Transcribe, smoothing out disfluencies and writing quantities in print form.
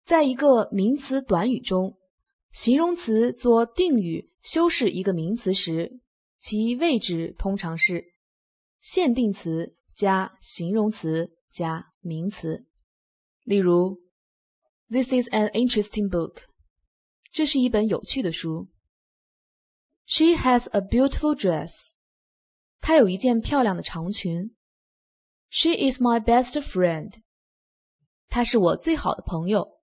在一个名词短语中，形容词做定语修饰一个名词时，其位置通常是限定词加形容词加名词。例如 This is an interesting book. 这是一本有趣的书。She has a beautiful dress. 她有一件漂亮的长裙。She is my best friend. 她是我最好的朋友。